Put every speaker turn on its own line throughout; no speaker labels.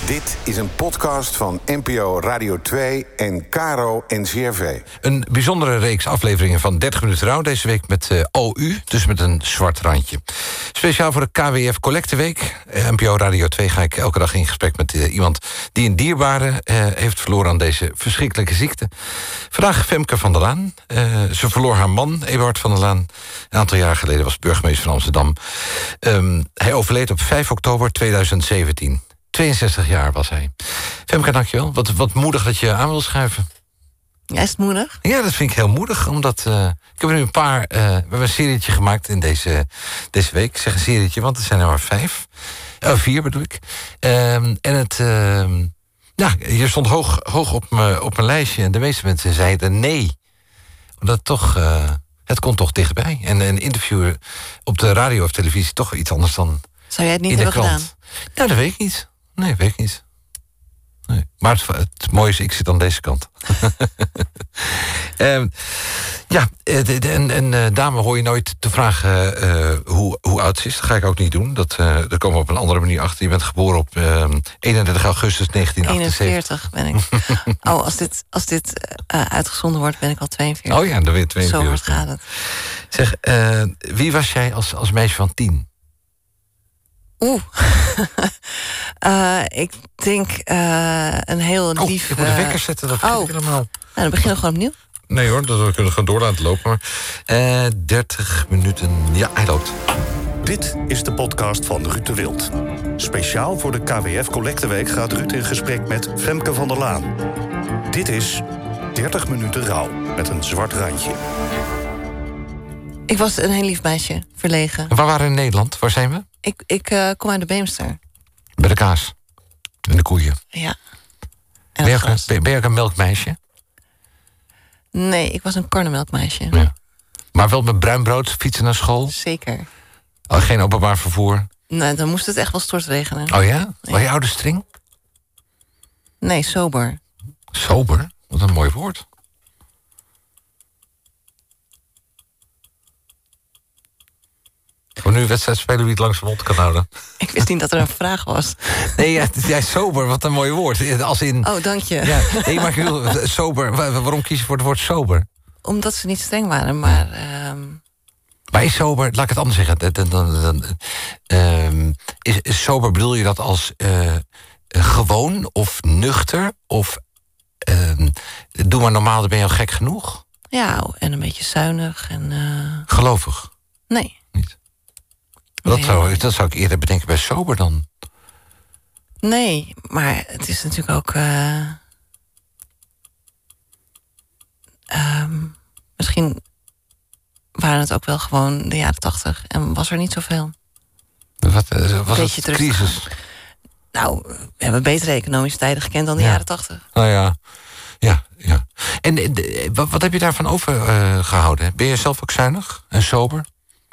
Dit is een podcast van NPO Radio 2 en Caro NCRV.
Een bijzondere reeks afleveringen van 30 minuten rouw. Deze week met OU, dus met een zwart randje. Speciaal voor de KWF Collecteweek. NPO Radio 2 ga ik elke dag in gesprek met iemand die een dierbare heeft verloren aan deze verschrikkelijke ziekte. Vandaag Femke van der Laan. Ze verloor haar man, Eberhard van der Laan. Een aantal jaar geleden was burgemeester van Amsterdam. Hij overleed op 5 oktober 2017. 62 jaar was hij. Femke, dankjewel. Wat moedig dat je aan wil schuiven.
Ja, is het moedig?
Ja, dat vind ik heel moedig. Omdat ik heb er nu een paar... we hebben een serietje gemaakt in deze week. Ik zeg een serietje, want er zijn er maar 5. 4 bedoel ik. En het... je stond hoog op mijn lijstje. En de meeste mensen zeiden nee. Omdat toch... het komt toch dichtbij. En een interview op de radio of televisie toch iets anders dan...
Zou jij het niet
in de
hebben
krant
gedaan?
Nou, dat weet ik niet. Nee, weet ik niet. Nee. Maar het mooie is, ik zit aan deze kant. Een dame hoor je nooit te vragen hoe oud ze is. Dat ga ik ook niet doen. Daar komen we op een andere manier achter. Je bent geboren op 31 augustus 1978.
41 ben ik. Als dit uitgezonden wordt, ben ik al 42.
Oh ja, dan ben je 42.
Zo hard gaat het.
Zeg, wie was jij als meisje van 10?
Ik denk een heel lief...
Ik moet de wekker zetten, dat vind ik helemaal...
Nou, dan beginnen we gewoon opnieuw.
Nee hoor, dat kunnen we gewoon door laten lopen. Maar 30 minuten, ja, hij loopt.
Dit is de podcast van Ruud de Wild. Speciaal voor de KWF Collecteweek gaat Ruud in gesprek met Femke van der Laan. Dit is 30 minuten rouw met een zwart randje.
Ik was een heel lief meisje, verlegen.
En waar waren we in Nederland? Waar zijn we?
Ik kom uit de Beemster.
Bij de kaas. En de koeien.
Ja.
Ben je ook een melkmeisje?
Nee, ik was een karnemelkmeisje.
Ja. Maar wel met bruin brood fietsen naar school?
Zeker.
Oh, geen openbaar vervoer?
Nee, dan moest het echt wel stortregenen.
Oh ja? Was je ouder streng?
Nee, sober.
Sober? Wat een mooi woord. Voor nu een wedstrijd spelen wie het langs de mond kan houden.
Ik wist niet dat er een vraag was.
Nee, jij sober, wat een mooi woord. Als in...
Oh, dank je.
Ja, nee, maar ik bedoel, sober. Waarom kies je voor het woord sober?
Omdat ze niet streng waren, maar...
Maar is sober, laat ik het anders zeggen. Is sober, bedoel je dat als gewoon of nuchter? Of doe maar normaal, dan ben je al gek genoeg?
Ja, en een beetje zuinig en...
Gelovig?
Nee.
Niet?
Nee.
Dat zou ik eerder bedenken bij sober dan.
Nee, maar het is natuurlijk ook... misschien waren het ook wel gewoon de jaren 80 en was er niet zoveel.
Was het crisis?
Nou, we hebben betere economische tijden gekend dan de jaren 80.
Nou ja. Ja. En wat heb je daarvan overgehouden? Ben je zelf ook zuinig en sober?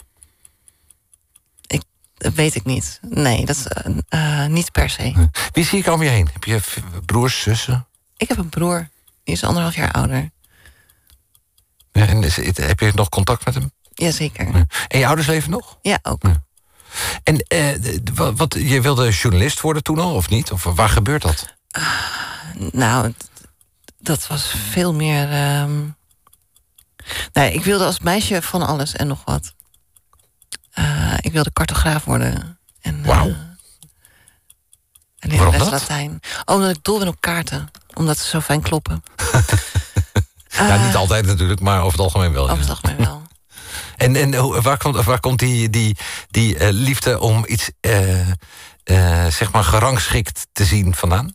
Dat weet ik niet. Nee, dat is niet per se.
Wie zie ik om je heen? Heb je broers, zussen?
Ik heb een broer. Die is 1,5 jaar ouder.
Ja, en heb je nog contact met hem?
Jazeker.
Ja. En je ouders leven nog?
Ja, ook.
Ja. En je wilde journalist worden toen al, of niet? Of waar gebeurt dat?
Nou, dat was veel meer... Nee, ik wilde als meisje van alles en nog wat. Ik wilde cartograaf worden.
Wauw.
En leren les Latijn. Omdat ik dol ben op kaarten. Omdat ze zo fijn kloppen.
Niet altijd natuurlijk, maar over het algemeen wel.
Over het algemeen wel.
En waar komt die liefde om iets zeg maar gerangschikt te zien vandaan?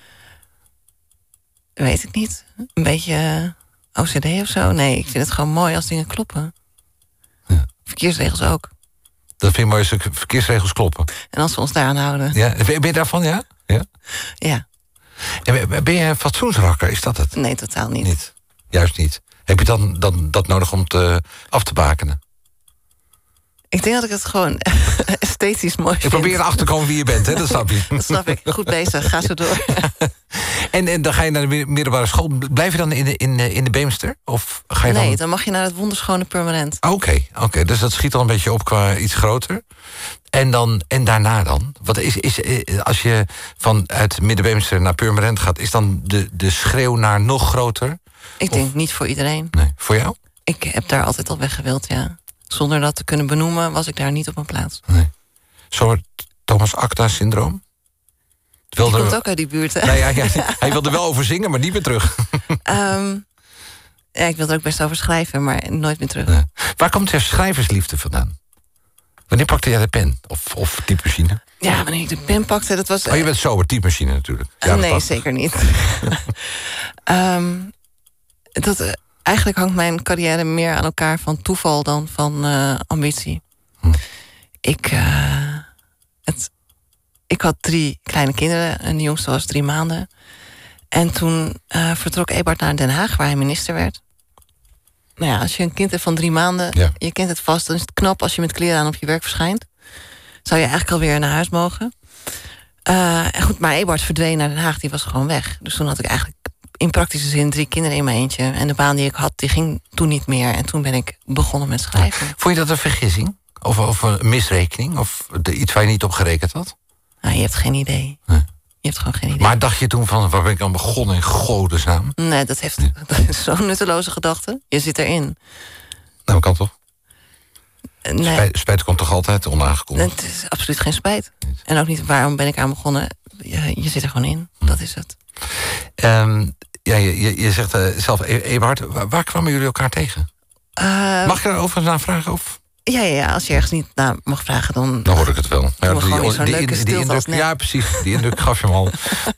Weet ik niet. Een beetje OCD of zo? Nee, ik vind het gewoon mooi als dingen kloppen. Ja. Verkeersregels ook.
Dat vind je mooi als verkeersregels kloppen.
En als we ons daaraan houden.
Ja. Ben je daarvan, ja?
Ja.
En ben je een fatsoensrakker, is dat het?
Nee, totaal niet.
Juist niet. Heb je dan dat nodig om af te bakenen?
Ik denk dat ik het gewoon esthetisch mooi vind.
Ik probeer erachter te komen wie je bent, hè? Dat snap je.
Dat snap ik. Goed bezig. Ga zo door.
En dan ga je naar de middelbare school. Blijf je dan in de Beemster? Of ga je
dan mag je naar het wonderschone Permanent.
Oké. Dus dat schiet al een beetje op qua iets groter. En daarna dan? Wat is als je vanuit Middenbeemster naar Purmerend gaat, is dan de schreeuw naar nog groter?
Ik denk niet voor iedereen.
Nee, voor jou?
Ik heb daar altijd al weg gewild, ja. Zonder dat te kunnen benoemen was ik daar niet op mijn plaats.
Nee. Zo'n Thomas Acta-syndroom?
Die komt ook uit die buurt, hè?
Nou ja, hij wilde wel over zingen, maar niet meer terug.
Ja, ik wil er ook best over schrijven, maar nooit meer terug.
Nee. Waar komt jouw schrijversliefde vandaan? Wanneer pakte jij de pen? Of typemachine?
Ja, wanneer ik de pen pakte, dat was...
Je bent sober, typemachine natuurlijk. Ja,
nee, zeker niet. Eigenlijk hangt mijn carrière meer aan elkaar van toeval dan van ambitie. Ik had 3 kleine kinderen en de jongste was 3 maanden. En toen vertrok Eberhard naar Den Haag, waar hij minister werd. Nou ja, als je een kind hebt van 3 maanden,
ja.
Je kent het vast, dan is het knap als je met kleren aan op je werk verschijnt. Zou je eigenlijk alweer naar huis mogen. Goed, maar Eberhard verdween naar Den Haag, die was gewoon weg. Dus toen had ik eigenlijk in praktische zin 3 kinderen in mijn eentje. En de baan die ik had, die ging toen niet meer. En toen ben ik begonnen met schrijven.
Vond je dat een vergissing? Of een misrekening? Of iets waar je niet op gerekend had?
Nou, je hebt geen idee.
Nee.
Je hebt gewoon geen idee.
Maar dacht je toen van, waar ben ik aan begonnen in godesnaam?
Nee, dat is zo'n nutteloze gedachte. Je zit erin.
Nou, kan toch?
Nee.
Spijt komt toch altijd onaangekondigd?
Het is absoluut geen spijt. En ook niet waarom ben ik aan begonnen. Je zit er gewoon in. Dat is het.
Je zegt zelf, Eberhard, waar kwamen jullie elkaar tegen? Mag je daar overigens naar vragen? Of?
Ja, als je ergens niet naar mag vragen, dan
hoor ik het wel.
Ja, die indruk,
ja, precies. Die indruk gaf je hem al.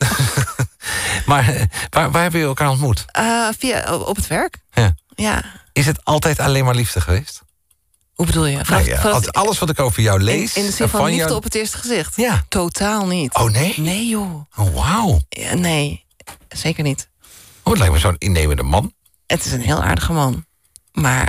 Maar waar hebben jullie elkaar ontmoet?
Op het werk. Ja.
Is het altijd alleen maar liefde geweest?
Hoe bedoel je?
Alles wat ik over jou lees...
In de zin van liefde op het eerste gezicht?
Ja.
Totaal niet.
Oh, nee?
Nee, joh.
Oh, wauw.
Ja, nee, zeker niet.
Oh, het lijkt me zo'n innemende man.
Het is een heel aardige man. Maar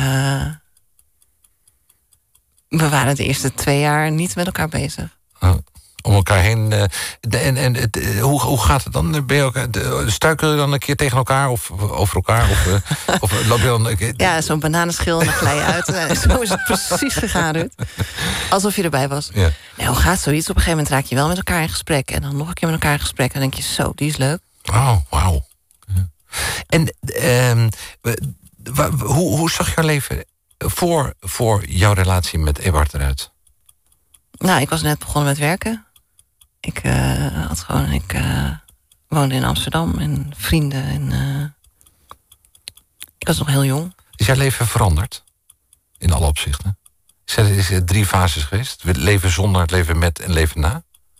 we waren de eerste 2 jaar niet met elkaar bezig.
Om elkaar heen. Hoe gaat het dan? Ben je stuiken je dan een keer tegen elkaar of over elkaar? Of loop je dan...
Ja, zo'n bananenschil en dan glij je uit. Zo is het precies gegaan, Ruud. Alsof je erbij was.
Ja.
Nou, hoe gaat zoiets? Op een gegeven moment raak je wel met elkaar in gesprek. En dan nog een keer met elkaar in gesprek. En dan denk je, zo, die is leuk.
Oh, wauw. Ja. En hoe zag jouw leven voor jouw relatie met Eberhard eruit?
Nou, ik was net begonnen met werken. Ik woonde in Amsterdam en vrienden. En ik was nog heel jong.
Is jouw leven veranderd? In alle opzichten? Is er 3 fases geweest? Het leven zonder, het leven met en leven na?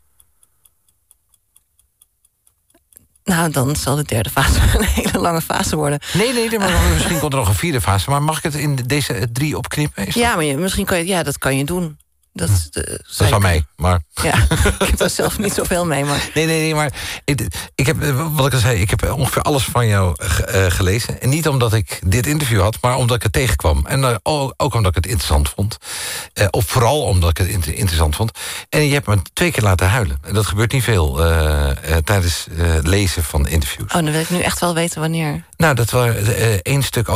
Nou, dan zal de 3e fase een hele lange fase worden.
Nee, maar misschien komt er nog een 4e fase. Maar mag ik het in deze 3 opknippen?
Ja, maar misschien kan je, dat kan je doen. Dat
is aan mij, maar...
Ja, ik heb er zelf niet zoveel mee, maar...
Nee, maar ik heb, wat ik al zei, ik heb ongeveer alles van jou gelezen. En niet omdat ik dit interview had, maar omdat ik het tegenkwam. En ook omdat ik het interessant vond. Of vooral omdat ik het interessant vond. En je hebt me 2 keer laten huilen. En dat gebeurt niet veel tijdens lezen van interviews.
Oh, dan wil ik nu echt wel weten wanneer.
Nou, dat was 1 stuk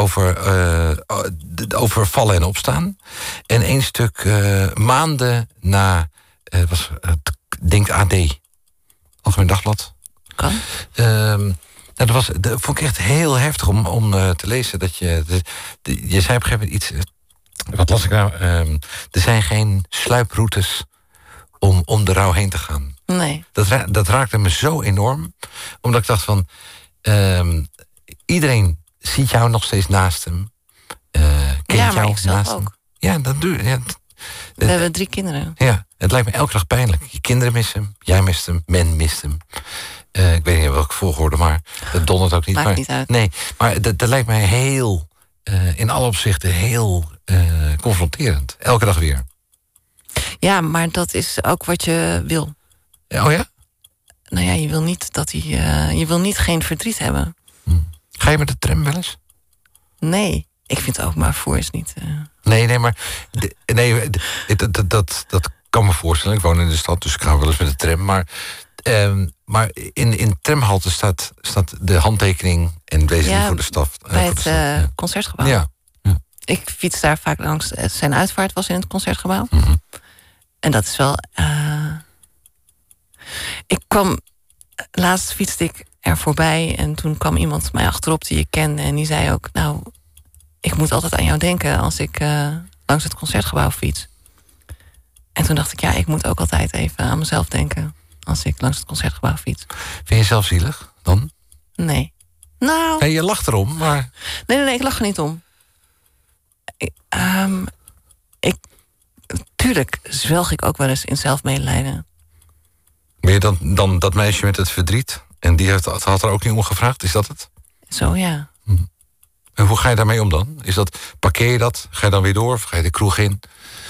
over vallen en opstaan. En 1 stuk maanden na... denk AD. Algemeen Dagblad.
Kan.
Dat vond ik echt heel heftig om te lezen. Dat je zei op een gegeven moment iets... wat las ik nou? Er zijn geen sluiproutes om de rouw heen te gaan.
Nee.
Dat raakte me zo enorm. Omdat ik dacht van... iedereen ziet jou nog steeds naast hem. Kent jou naast hem. Ja, dat doe je.
We hebben 3 kinderen.
Ja, het lijkt me elke dag pijnlijk. Je kinderen missen hem, jij mist hem, men mist hem. Ik weet niet in welke volgorde, maar dat dondert ook niet.
Maakt niet uit.
Nee, maar dat lijkt mij heel, in alle opzichten heel confronterend. Elke dag weer.
Ja, maar dat is ook wat je wil.
Oh ja?
Nou ja, je wil niet dat hij... je wil niet geen verdriet hebben.
Ga je met de tram wel eens?
Nee, ik vind openbaar vervoer is niet...
Nee, maar... Dat kan me voorstellen. Ik woon in de stad, dus ik ga wel eens met de tram. Maar in tramhalte staat de handtekening... en wees niet voor de staf.
Bij het Concertgebouw.
Ja.
Ik fiets daar vaak langs. Zijn uitvaart was in het Concertgebouw. En dat is wel... Laatst fietste ik er voorbij en toen kwam iemand mij achterop die ik kende. En die zei ook, nou, ik moet altijd aan jou denken als ik langs het Concertgebouw fiets. En toen dacht ik, ja, ik moet ook altijd even aan mezelf denken als ik langs het Concertgebouw fiets.
Vind je jezelf zielig dan?
Nee. Nou...
Nee, je lacht erom, maar...
Nee, ik lach er niet om. Tuurlijk zwelg ik ook wel eens in zelfmedelijden.
Ben je dan dat meisje met het verdriet? En die had er ook niet om gevraagd, is dat het?
Zo, ja.
En hoe ga je daarmee om dan? Parkeer je dat? Ga je dan weer door? Of ga je de kroeg in?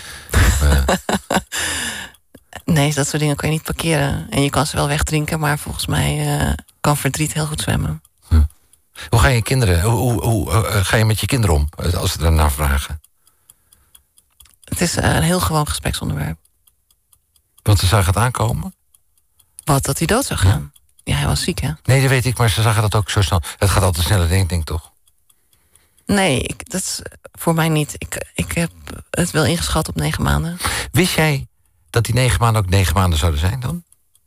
Nee, dat soort dingen kan je niet parkeren. En je kan ze wel wegdrinken, maar volgens mij kan verdriet heel goed zwemmen.
Hoe ga je kinderen? Hoe ga je met je kinderen om als ze daarna vragen?
Het is een heel gewoon gespreksonderwerp.
Want ze zagen het aankomen?
Wat, dat hij dood zou gaan? Ja, hij was ziek, hè?
Nee, dat weet ik, maar ze zagen dat ook zo snel. Het gaat altijd sneller, denk ik toch?
Nee, dat is voor mij niet. Ik heb het wel ingeschat op 9 maanden.
Wist jij dat die 9 maanden ook 9 maanden zouden zijn dan?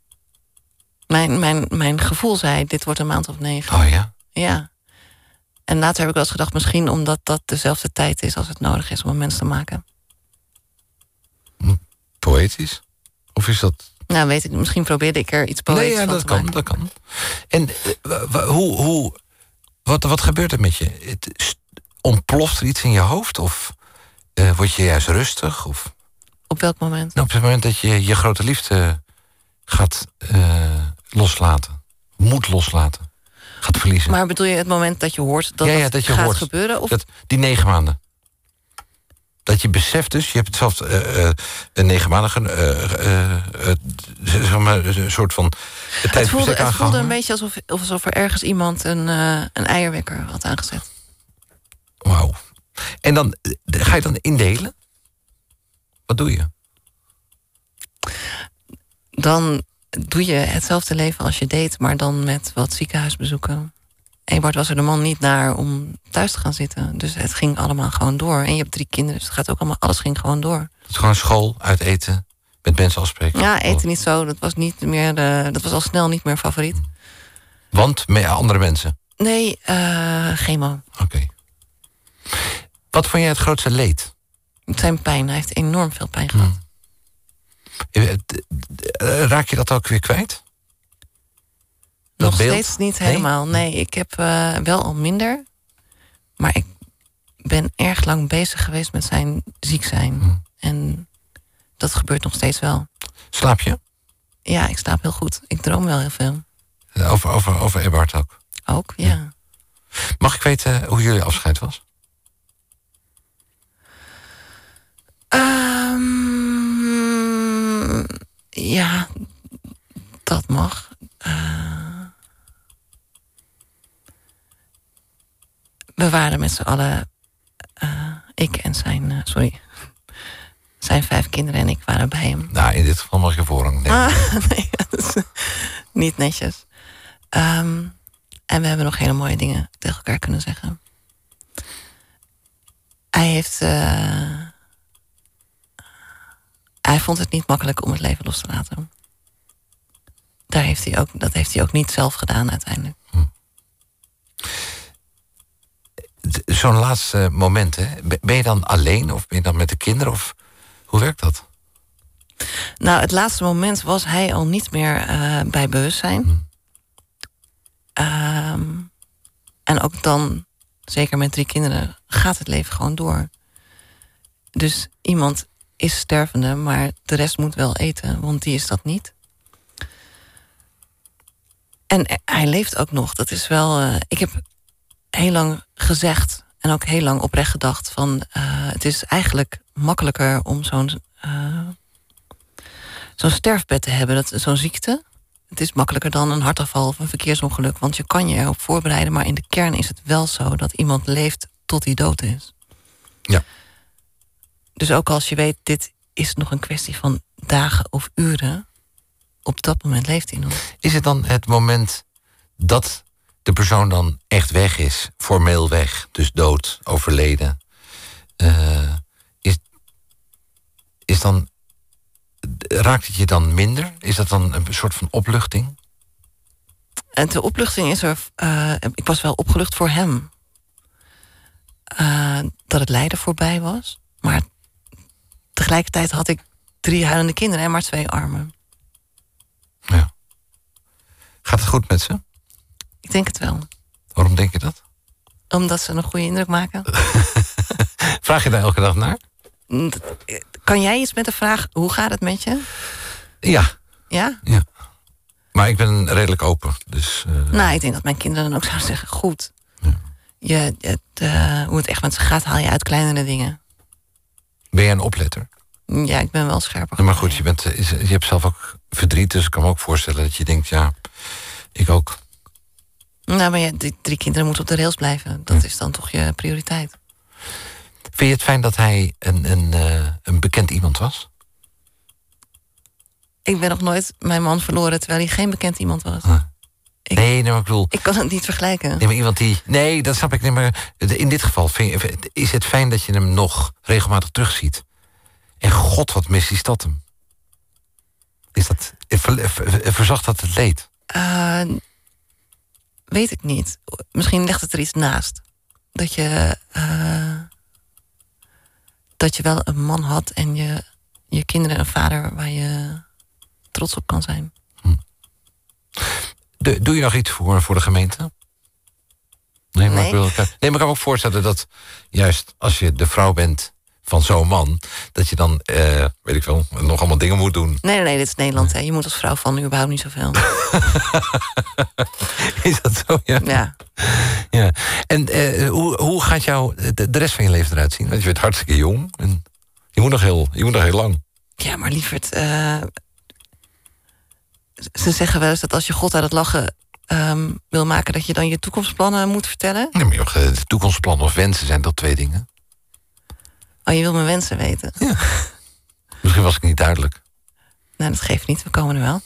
Mijn gevoel zei, dit wordt een maand of 9.
Oh ja?
Ja. En later heb ik wel eens gedacht, misschien omdat dat dezelfde tijd is als het nodig is om een mens te maken.
Poëtisch? Of is dat...
Nou, weet ik, misschien probeerde ik er iets poëtisch van te maken.
Dat kan. En wat gebeurt er met je? Ontploft er iets in je hoofd? Of word je juist rustig? Of...
Op welk moment?
Nou, op het moment dat je je grote liefde gaat loslaten. Moet loslaten. Gaat verliezen.
Maar bedoel je het moment dat je hoort dat dat gaat gebeuren? Of?
Die 9 maanden. Dat je beseft dus, je hebt het zelfs een 9 maanden een soort van tijdsbestek aangehangen. Het voelde een beetje alsof er ergens iemand een eierwekker had aangezet. Wauw. En dan ga je dan indelen? Wat doe je?
Dan doe je hetzelfde leven als je deed, maar dan met wat ziekenhuisbezoeken. Eberhard was er de man niet naar om thuis te gaan zitten. Dus het ging allemaal gewoon door. En je hebt 3 kinderen, dus het gaat ook allemaal, alles ging gewoon door.
Het is gewoon school, uit eten, met mensen afspreken.
Ja, eten niet zo. Dat was niet meer. Dat was al snel niet meer favoriet.
Want met andere mensen?
Nee, chemo.
Oké. Wat vond jij het grootste leed?
Zijn pijn. Hij heeft enorm veel pijn gehad.
Raak je dat ook weer kwijt?
Nog steeds niet helemaal. Nee, ik heb wel al minder. Maar ik ben erg lang bezig geweest met zijn ziek zijn. En dat gebeurt nog steeds wel.
Slaap je?
Ja, ik slaap heel goed. Ik droom wel heel veel.
Over Eberhard ook?
Ook, ja.
Mag ik weten hoe jullie afscheid was?
Ja, dat mag. We waren met z'n allen, ik en zijn 5 kinderen en ik waren bij hem.
Nou, in dit geval mag je voorrang nemen.
Nee, dat is niet netjes. En we hebben nog hele mooie dingen tegen elkaar kunnen zeggen. Hij vond het niet makkelijk om het leven los te laten. Dat heeft hij ook niet zelf gedaan uiteindelijk.
Zo'n laatste moment, hè? Ben je dan alleen of ben je dan met de kinderen? Of hoe werkt dat?
Nou, het laatste moment was hij al niet meer bij bewustzijn. En ook dan, zeker met 3 kinderen, gaat het leven gewoon door. Dus iemand is stervende, maar de rest moet wel eten, want die is dat niet. En hij leeft ook nog. Dat is wel. Ik heb heel lang gezegd en ook heel lang oprecht gedacht van het is eigenlijk makkelijker om zo'n sterfbed te hebben, zo'n ziekte. Het is makkelijker dan een hartaanval of een verkeersongeluk, want je kan je erop voorbereiden, maar in de kern is het wel zo dat iemand leeft tot hij dood is.
Ja.
Dus ook als je weet, dit is nog een kwestie van dagen of uren, op dat moment leeft hij nog.
Is het dan het moment dat de persoon dan echt weg is, formeel weg, dus dood, overleden, is dan raakt het je dan minder? Is dat dan een soort van opluchting?
En de opluchting is er... ik was wel opgelucht voor hem. Dat het lijden voorbij was. Maar tegelijkertijd had ik 3 huilende kinderen en maar 2 armen.
Ja. Gaat het goed met ze?
Ik denk het wel.
Waarom denk je dat?
Omdat ze een goede indruk maken.
Vraag je daar elke dag naar?
Kan jij iets met de vraag, hoe gaat het met je?
Ja.
Ja?
Ja. Maar ik ben redelijk open. Dus,
Nou, ik denk dat mijn kinderen dan ook zouden zeggen, goed. Ja. Hoe het echt met ze gaat, haal je uit kleinere dingen.
Ben jij een opletter?
Ja, ik ben wel scherper.
Ja, maar goed, je hebt zelf ook verdriet, dus ik kan me ook voorstellen dat je denkt, ja, ik ook.
Nou, maar die 3 kinderen moeten op de rails blijven. Dat is dan toch je prioriteit.
Vind je het fijn dat hij een bekend iemand was?
Ik ben nog nooit mijn man verloren terwijl hij geen bekend iemand was.
Nee, maar ik bedoel...
Ik kan het niet vergelijken.
Nee, maar iemand die... Nee, dat snap ik niet, maar in dit geval is het fijn dat je hem nog regelmatig terugziet. En god, wat mis die stad hem. Is dat... Verzacht dat het leed?
Weet ik niet. Misschien ligt het er iets naast. Dat je wel een man had en je kinderen een vader waar je trots op kan zijn.
Doe je nog iets voor de gemeente? Nee, maar
Nee.
ik kan me ook voorstellen dat juist als je de vrouw bent van zo'n man, dat je dan, weet ik wel, nog allemaal dingen moet doen.
Nee, dit is Nederland. Hè. Je moet als vrouw van überhaupt niet zoveel.
Is dat zo? Ja.
Ja.
Ja. En hoe gaat de rest van je leven eruit zien? Want je bent hartstikke jong en je moet nog heel lang.
Ja, maar lieverd, ze zeggen wel eens dat als je God uit het lachen wil maken, dat je dan je toekomstplannen moet vertellen.
Nee, maar de toekomstplannen of wensen zijn dat 2 dingen.
Oh, je wil mijn wensen weten.
Ja. Misschien was ik niet duidelijk.
Nou, dat geeft niet, we komen er wel.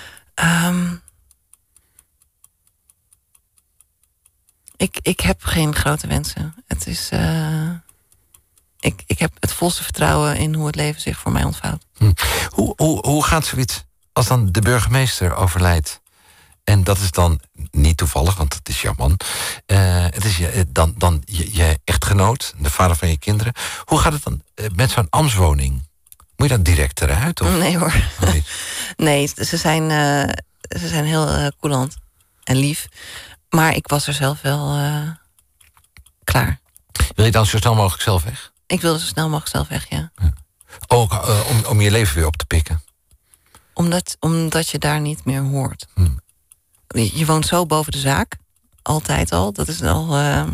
Ik heb geen grote wensen. Het is... Ik heb het volste vertrouwen in hoe het leven zich voor mij ontvouwt.
Hoe gaat zoiets als dan de burgemeester overlijdt? En dat is dan niet toevallig, want het is jouw man. Het is dan je echtgenoot, de vader van je kinderen. Hoe gaat het dan met zo'n ambtswoning? Moet je dan direct eruit? Of?
Nee hoor.
Oh, niet?
Nee, ze zijn heel coulant en lief. Maar ik was er zelf wel klaar.
Wil je dan zo snel mogelijk zelf weg?
Ik wilde zo snel mogelijk zelf weg, ja.
Ook om je leven weer op te pikken?
Omdat je daar niet meer hoort. Je woont zo boven de zaak. Altijd al. Dat is al...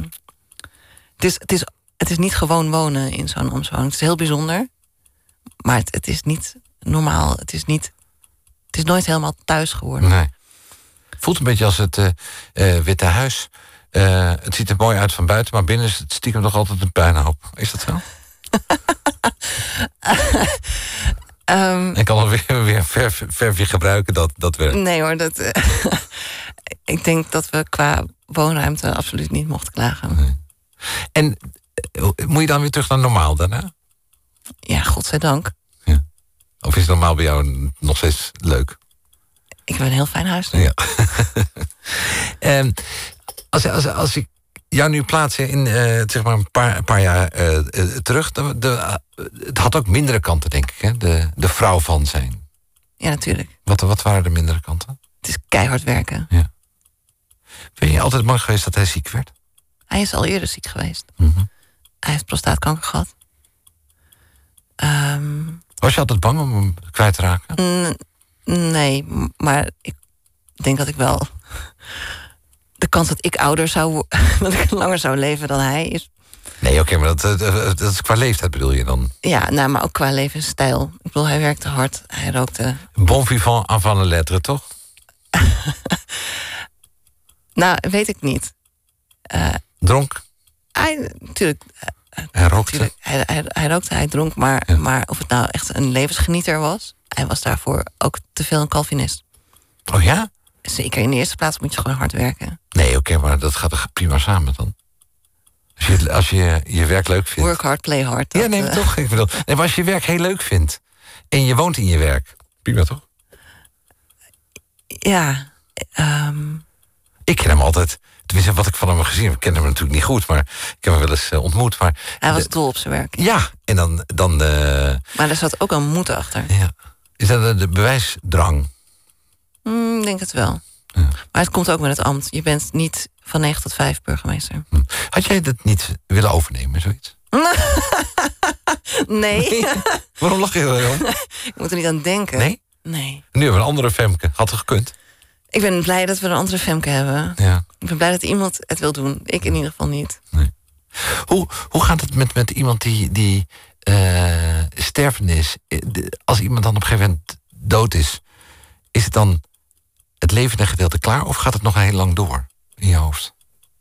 Het is niet gewoon wonen in zo'n ambtswoning. Het is heel bijzonder. Maar het is niet normaal. Het is nooit helemaal thuis geworden.
Nee. Voelt een beetje als het Witte Huis. Het ziet er mooi uit van buiten, maar binnen is het stiekem nog altijd een puinhoop. Is dat zo? Ik kan dan weer verfje gebruiken, dat werkt.
Nee hoor, ik denk dat we qua woonruimte absoluut niet mochten klagen.
Nee. En moet je dan weer terug naar normaal daarna?
Ja, godzijdank.
Ja. Of is het normaal bij jou nog steeds leuk?
Ik heb een heel fijn huis.
Ja. Als ik jou nu plaats in zeg maar een paar jaar terug... het had ook mindere kanten, denk ik, hè? De vrouw van zijn.
Ja, natuurlijk.
Wat waren de mindere kanten?
Het is keihard werken.
Ja. Ben je altijd bang geweest dat hij ziek werd?
Hij is al eerder ziek geweest.
Mm-hmm.
Hij heeft prostaatkanker gehad.
Was je altijd bang om hem kwijt te raken?
Nee, maar ik denk dat ik wel... De kans dat ik ouder zou... dat ik langer zou leven dan hij is...
Nee, oké, maar dat is qua leeftijd bedoel je dan?
Ja, nou, maar ook qua levensstijl. Ik bedoel, hij werkte hard, hij rookte...
Bon vivant avant la lettre, toch?
Nou, weet ik niet.
Dronk?
Natuurlijk.
Hij rookte?
Hij rookte, hij dronk, maar,
Ja.
maar of het nou echt een levensgenieter was... hij was daarvoor ook te veel een Calvinist.
Oh ja?
Zeker, in de eerste plaats moet je gewoon hard werken.
Nee, oké, maar dat gaat er prima samen dan. Als je je werk leuk vindt.
Work hard, play hard.
Ja, nee, maar toch. Ik bedoel, nee, maar als je je werk heel leuk vindt... En je woont in je werk. Prima, toch?
Ja.
Ik ken hem altijd. Tenminste, wat ik van hem heb gezien. Ik ken hem natuurlijk niet goed, maar ik heb hem wel eens ontmoet. Maar
Hij was dol op zijn werk.
ja, en dan
Maar er zat ook een moed achter.
ja. Is dat de bewijsdrang?
Ik denk het wel.
Ja.
Maar het komt ook met het ambt. Je bent niet van 9 tot 5 burgemeester.
Had jij dat niet willen overnemen, zoiets?
Nee.
Waarom lach je erom?
Ik moet er niet aan denken.
Nee?
Nee.
Nu hebben we een andere Femke. Had er gekund?
Ik ben blij dat we een andere Femke hebben.
Ja.
Ik ben blij dat iemand het wil doen. Ik in ieder geval niet.
Nee. Hoe gaat het met iemand die stervende is? Als iemand dan op een gegeven moment dood is het dan het levende gedeelte klaar? Of gaat het nog heel lang door in je hoofd?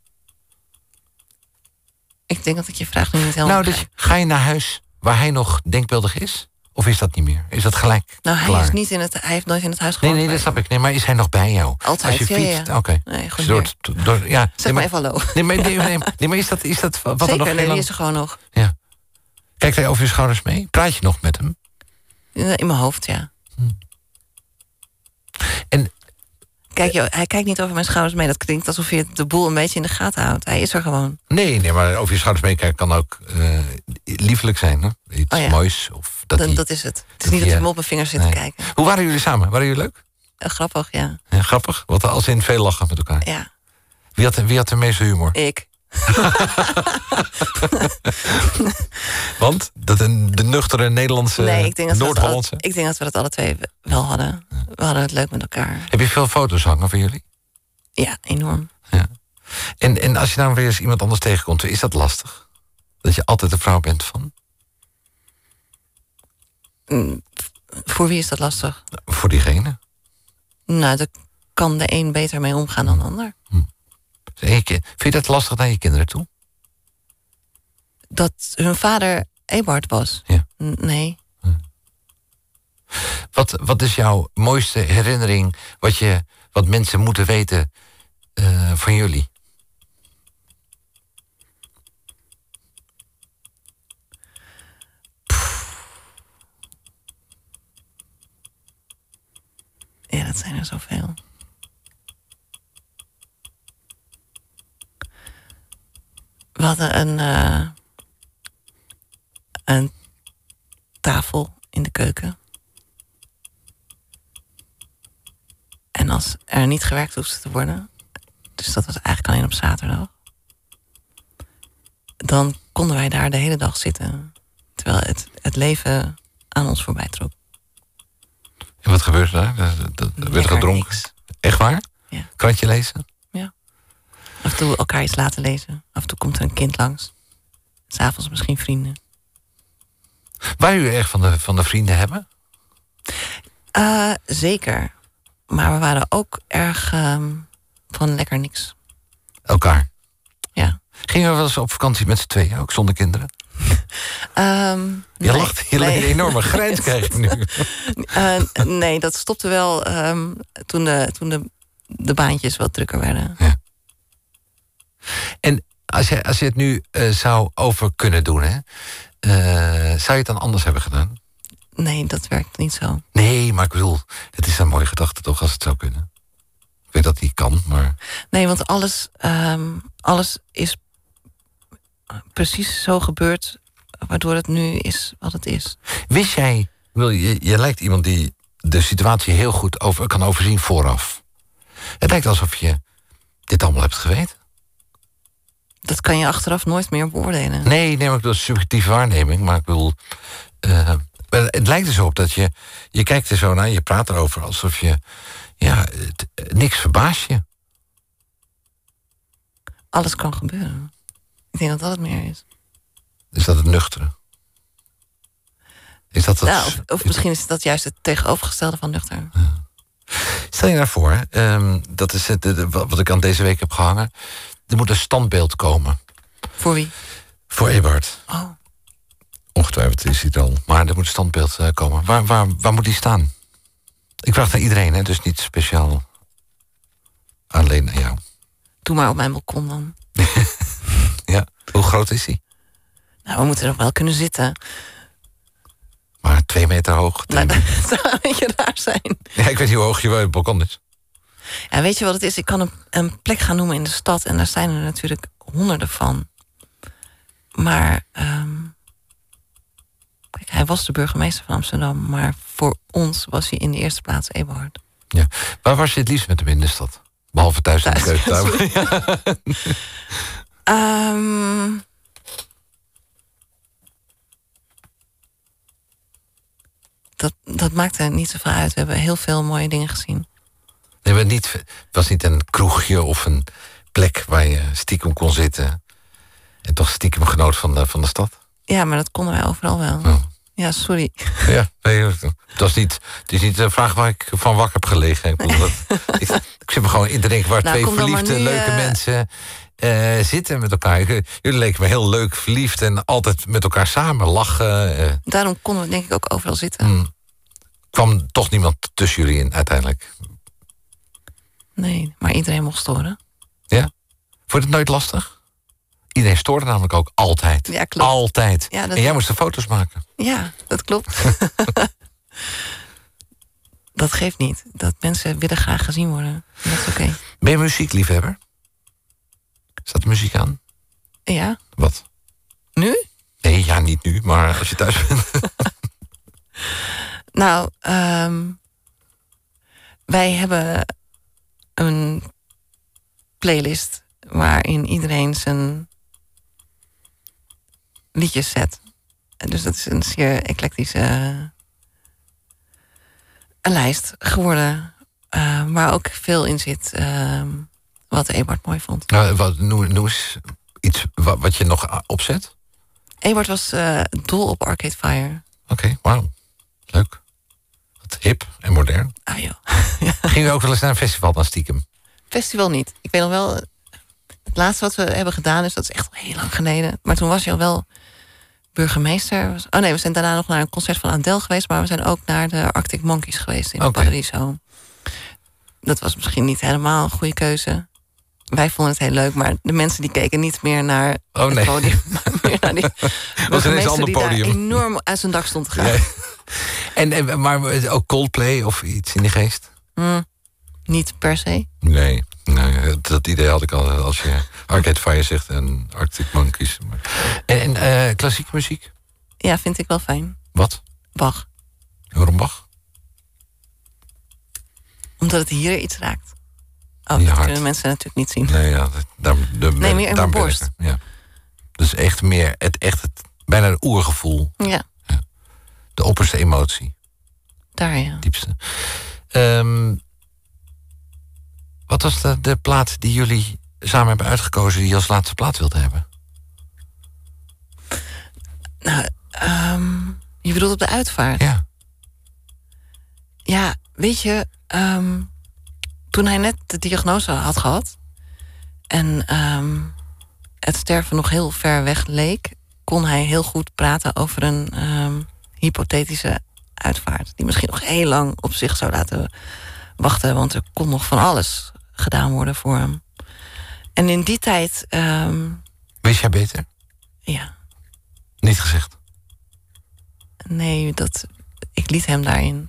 Ik denk dat ik je vraag nu niet helemaal
Nou, dus ga je naar huis waar hij nog denkbeeldig is? Of is dat niet meer? Is dat gelijk
Nou, hij
klaar?
is niet hij heeft nooit in het huis
Nee,
gewoond.
dat snap ik. Nee, maar is hij nog bij jou?
Altijd,
Als je
ja,
fietst?
ja.
Oké.
Nee,
Als
gewoon
je ja,
Zeg maar even hallo.
Nee, maar is dat wat er
Zeker,
nog
nee,
heel
die
lang...
is er gewoon nog.
Ja. Kijkt hij over je schouders mee? Praat je nog met hem?
In mijn hoofd, ja.
En
Kijk, hij kijkt niet over mijn schouders mee. Dat klinkt alsof je de boel een beetje in de gaten houdt. Hij is er gewoon.
nee, maar over je schouders meekijken kan ook liefelijk zijn. Hè? Iets
Oh ja.
moois. Of dat
Dat is het. Het is
dat
niet dat
hij,
hij me op mijn vingers zit
nee.
te kijken.
Hoe waren jullie samen? Waren jullie leuk?
Grappig, ja.
Ja, grappig. Wat als in veel lachen met elkaar.
Ja,
Wie had de meeste humor?
ik.
Want? De nuchtere Nederlandse,
Nee, ik denk dat
Noord-Hollandse?
ik denk dat we dat alle twee wel hadden. We hadden het leuk met elkaar.
Heb je veel foto's hangen van jullie?
Ja, enorm.
En als je nou weer eens iemand anders tegenkomt, is dat lastig? Dat je altijd de vrouw bent van?
Voor wie is dat lastig?
Voor diegene.
Nou, daar kan de een beter mee omgaan dan de ander.
Vind je dat lastig naar je kinderen toe?
Dat hun vader Ebert was?
Ja.
Nee.
Wat is jouw mooiste herinnering wat mensen moeten weten van jullie?
Ja, dat zijn er zoveel. We hadden een tafel in de keuken. En als er niet gewerkt hoefde te worden, dus dat was eigenlijk alleen op zaterdag, dan konden wij daar de hele dag zitten, terwijl het leven aan ons voorbij trok.
En wat gebeurde daar? Dat werd gedronken?
Niks.
Echt waar?
Ja.
Krantje lezen?
Ja. Af en toe elkaar iets laten lezen. Af en toe komt er een kind langs. 's Avonds misschien vrienden.
Waar jullie echt van de vrienden hebben?
Zeker. Maar we waren ook erg van lekker niks.
Elkaar.
Ja.
Gingen we wel eens op vakantie met z'n tweeën, ook zonder kinderen? Je lacht, je een enorme grijns krijg ik nu.
Nee, dat stopte wel toen de baantjes wat drukker werden.
Ja. En als je het nu zou over kunnen doen, hè, zou je het dan anders hebben gedaan?
Nee, dat werkt niet zo.
Nee, maar ik bedoel, het is een mooie gedachte toch, als het zou kunnen. Ik weet dat die kan, maar...
Nee, want alles is precies zo gebeurd, waardoor het nu is wat het is.
Wist jij, je lijkt iemand die de situatie heel goed kan overzien vooraf. Het lijkt alsof je dit allemaal hebt geweten.
Dat kan je achteraf nooit meer beoordelen.
Nee, maar ik bedoel, subjectieve waarneming. Maar ik bedoel, het lijkt er zo op dat je kijkt er zo naar, je praat erover alsof je, niks verbaast je.
Alles kan gebeuren. Ik denk dat dat het meer is.
Is dat het nuchtere? Is dat het...
Nou, of misschien is dat juist het tegenovergestelde van nuchter.
Stel je nou voor, dat is wat ik aan deze week heb gehangen. Er moet een standbeeld komen.
Voor wie?
Voor Ebert.
Oh.
Ongetwijfeld is hij er al. Maar er moet een standbeeld komen. Waar moet die staan? Ik vraag naar iedereen, hè, dus niet speciaal alleen naar jou.
Doe maar op mijn balkon dan.
Ja, hoe groot is hij?
Nou, we moeten er wel kunnen zitten.
Maar maar 2 meter hoog.
Nou, dat zou een beetje raar zijn.
Ja, ik weet niet hoe hoog je balkon is.
Ja, weet je wat het is? Ik kan een plek gaan noemen in de stad... en daar zijn er natuurlijk honderden van. Maar kijk, hij was de burgemeester van Amsterdam... maar voor ons was hij in de eerste plaats Eberhard.
Ja. Waar was je het liefst met hem in de stad? Behalve thuis in de keukentafel.
Dat maakte niet zoveel uit. We hebben heel veel mooie dingen gezien.
Nee, maar het was niet een kroegje of een plek waar je stiekem kon zitten... en toch stiekem genoot van de stad?
Ja, maar dat konden wij overal wel.
Oh.
Ja, sorry.
Ja, nee, het is niet een vraag waar ik van wakker heb gelegen. Ik zit me gewoon in te denken waar twee verliefde, leuke mensen zitten met elkaar. Jullie leken me heel leuk, verliefd en altijd met elkaar samen lachen.
Daarom konden we denk ik ook overal zitten.
Kwam toch niemand tussen jullie in uiteindelijk?
Nee, maar iedereen mocht storen.
Ja? Vond je het nooit lastig? Iedereen stoorde namelijk ook altijd.
Ja, klopt.
Altijd.
Ja,
en jij moest de foto's maken.
Ja, dat klopt. Dat geeft niet. Dat mensen willen graag gezien worden. Dat is oké.
Ben je muziekliefhebber? Staat de muziek aan?
Ja.
Wat?
Nu?
Nee, ja, niet nu, maar als je thuis bent.
Nou, wij hebben een playlist waarin iedereen zijn liedjes zet. Dus dat is een zeer eclectische lijst geworden. Waar ook veel in zit wat Eberhard mooi vond.
Nou, noem eens iets wat je nog opzet.
Eberhard was dol op Arcade Fire.
Oké, wauw. Leuk. Wat hip en modern.
Ah joh.
Gingen we ook wel eens naar een festival dan stiekem?
Festival niet. Ik weet nog wel, het laatste wat we hebben gedaan, dat is echt al heel lang geleden. Maar toen was je al wel burgemeester. Oh nee, we zijn daarna nog naar een concert van Adele geweest, maar we zijn ook naar de Arctic Monkeys geweest in Paradiso. Dat was misschien niet helemaal een goede keuze. Wij vonden het heel leuk, maar de mensen die keken niet meer naar het podium, maar meer naar die burgemeester die daar enorm uit zijn dak stond te gaan.
Nee. Maar ook Coldplay of iets in die geest?
Niet per se.
Nee, dat idee had ik al als je Arcade Fire zegt en Arctic Monkeys. En klassieke muziek?
Ja, vind ik wel fijn.
Wat?
Bach.
Waarom Bach?
Omdat het hier iets raakt. Oh, dat kunnen mensen natuurlijk niet zien.
Nee, ja,
meer in mijn borst.
Ja. Dus echt meer, bijna een oergevoel.
Ja.
De opperste emotie.
Daar, ja.
Diepste. Wat was de plaat die jullie samen hebben uitgekozen die je als laatste plaat wilt hebben?
Nou, je bedoelt op de uitvaart?
Ja.
Ja, weet je, toen hij net de diagnose had gehad en het sterven nog heel ver weg leek, kon hij heel goed praten over een hypothetische uitvaart. Die misschien nog heel lang op zich zou laten wachten, want er kon nog van alles gedaan worden voor hem. En in die tijd...
Wist jij beter?
Ja.
Niet gezegd?
Nee, ik liet hem daarin.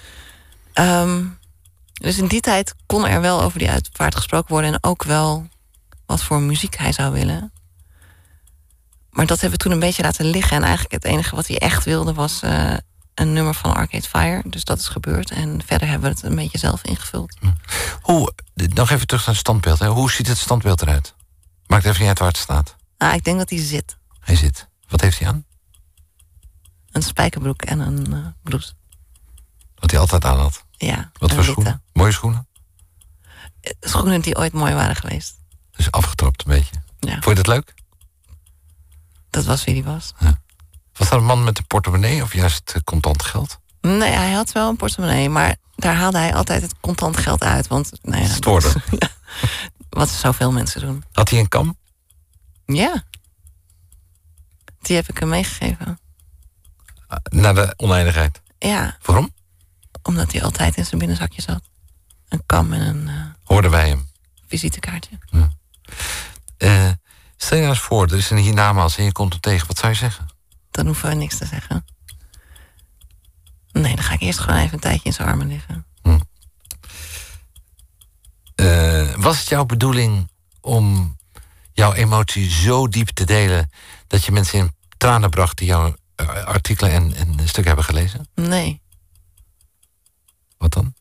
Dus in die tijd kon er wel over die uitvaart gesproken worden en ook wel wat voor muziek hij zou willen. Maar dat hebben we toen een beetje laten liggen. En eigenlijk het enige wat hij echt wilde was een nummer van Arcade Fire. Dus dat is gebeurd. En verder hebben we het een beetje zelf ingevuld.
Nog even terug naar het standbeeld. Hè. Hoe ziet het standbeeld eruit? Maakt even niet uit waar het staat.
Ik denk dat hij zit.
Hij zit. Wat heeft hij aan?
Een spijkerbroek en een blouse.
Wat hij altijd aan had?
Ja.
Wat voor schoenen? Mooie schoenen?
Schoenen die ooit mooi waren geweest.
Dus afgetrapt een beetje.
Ja.
Vond je dat leuk?
Dat was wie hij was.
Ja. Was dat een man met een portemonnee of juist contant geld?
Nee, hij had wel een portemonnee, maar daar haalde hij altijd het contant geld uit. Want, nou ja,
stoorde.
Ja, wat zoveel mensen doen.
Had hij een kam?
Ja. Die heb ik hem meegegeven.
Naar de oneindigheid?
Ja.
Waarom?
Omdat hij altijd in zijn binnenzakje zat. Een kam en een...
Hoorden wij hem?
Visitekaartje.
Ja. Stel je nou eens voor, er is een hiernamaals en je komt hem tegen. Wat zou je zeggen?
Dan hoeven we niks te zeggen. Nee, dan ga ik eerst gewoon even een tijdje in zijn armen liggen.
Was het jouw bedoeling om jouw emotie zo diep te delen dat je mensen in tranen bracht die jouw artikelen en stukken hebben gelezen?
Nee.
Wat dan?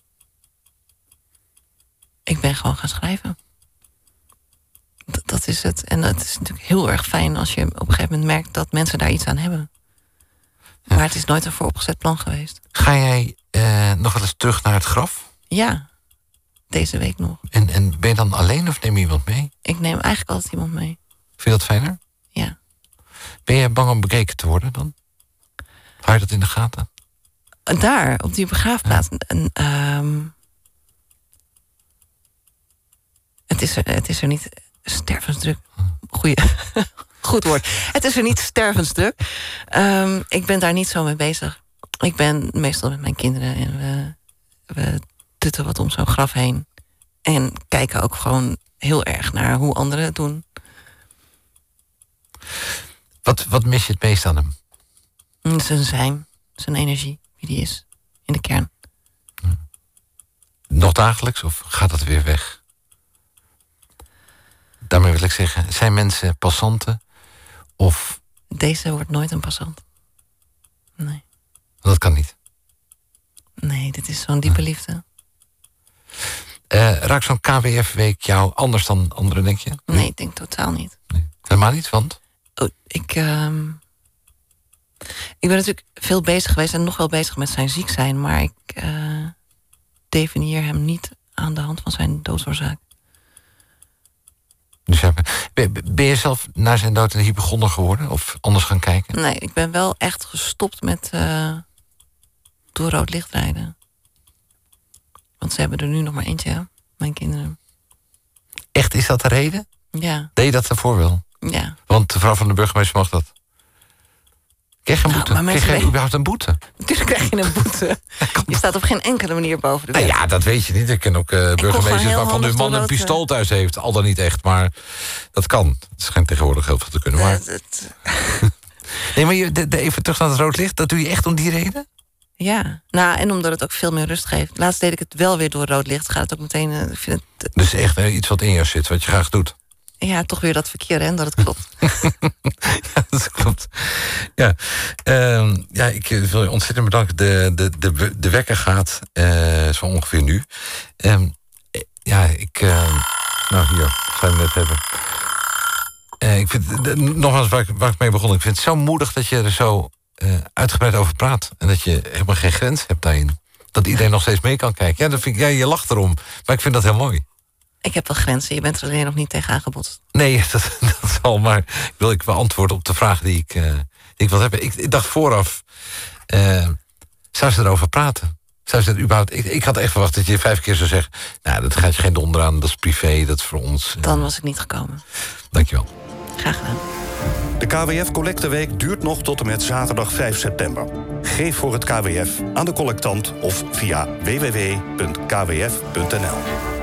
Ik ben gewoon gaan schrijven. Dat is het. En het is natuurlijk heel erg fijn als je op een gegeven moment merkt dat mensen daar iets aan hebben. Ja. Maar het is nooit een vooropgezet plan geweest.
Ga jij nog wel eens terug naar het graf?
Ja, deze week nog.
En ben je dan alleen of neem je iemand mee?
Ik neem eigenlijk altijd iemand mee.
Vind je dat fijner?
Ja.
Ben je bang om bekeken te worden dan? Hou je dat in de gaten?
Daar, op die begraafplaats. Ja. Het is er niet stervensdruk. Goed woord. Het is er niet stervensdruk. Ik ben daar niet zo mee bezig. Ik ben meestal met mijn kinderen en we tutten wat om zo'n graf heen. En kijken ook gewoon heel erg naar hoe anderen het doen.
Wat mis je het meest aan hem?
Zijn energie, wie die is, in de kern.
Nog dagelijks of gaat dat weer weg? Daarmee wil ik zeggen, zijn mensen passanten? Of...
Deze wordt nooit een passant. Nee.
Dat kan niet.
Nee, dit is zo'n diepe liefde.
Raakt zo'n KWF-week jou anders dan anderen, denk je?
Nee, ik denk totaal niet.
Nee. Helemaal niet, want?
Ik ben natuurlijk veel bezig geweest en nog wel bezig met zijn ziek zijn, maar ik definieer hem niet aan de hand van zijn doodsoorzaak.
Dus ben je zelf na zijn dood een hypochonder geworden? Of anders gaan kijken?
Nee, ik ben wel echt gestopt met door rood licht rijden. Want ze hebben er nu nog maar eentje, mijn kinderen.
Echt, is dat de reden?
Ja.
Deed je dat daarvoor wel?
Ja.
Want de vrouw van de burgemeester mag dat. Krijg je een boete? Krijg je überhaupt een boete?
Natuurlijk krijg je een boete. Je staat op geen enkele manier boven de wet.
Nou ja, dat weet je niet. Ik ken ook burgemeesters waarvan hun man een pistool thuis heeft. Al dan niet echt, maar dat kan. Het schijnt tegenwoordig heel veel te kunnen. Maar... Nee, maar even terug naar het rood licht. Dat doe je echt om die reden?
Ja, nou, en omdat het ook veel meer rust geeft. Laatst deed ik het wel weer door rood licht. Gaat het ook meteen...
Dus echt iets wat in jou zit, wat je graag doet.
Ja, toch weer dat verkeer, hè, dat het klopt.
Ja, dat klopt. Ja, ik wil je ontzettend bedanken. De wekker gaat zo ongeveer nu. Nou, hier, gaan we net hebben. Ik vind, nogmaals, waar ik mee begon. Ik vind het zo moedig dat je er zo uitgebreid over praat. En dat je helemaal geen grens hebt daarin. Dat iedereen nog steeds mee kan kijken. Ja, dat vind ik, je lacht erom. Maar ik vind dat heel mooi.
Ik heb wel grenzen, je bent er alleen nog niet tegen aangebotst.
Nee, dat zal, maar wil ik beantwoorden op de vraag die ik wil hebben. Ik dacht vooraf, zou ze erover praten? Zou ze het überhaupt... Ik had echt verwacht dat je 5 keer zou zeggen... nou, dat gaat je geen donder aan, dat is privé, dat is voor ons.
Dan was ik niet gekomen.
Dankjewel.
Graag gedaan.
De KWF Collecteweek duurt nog tot en met zaterdag 5 september. Geef voor het KWF aan de collectant of via www.kwf.nl.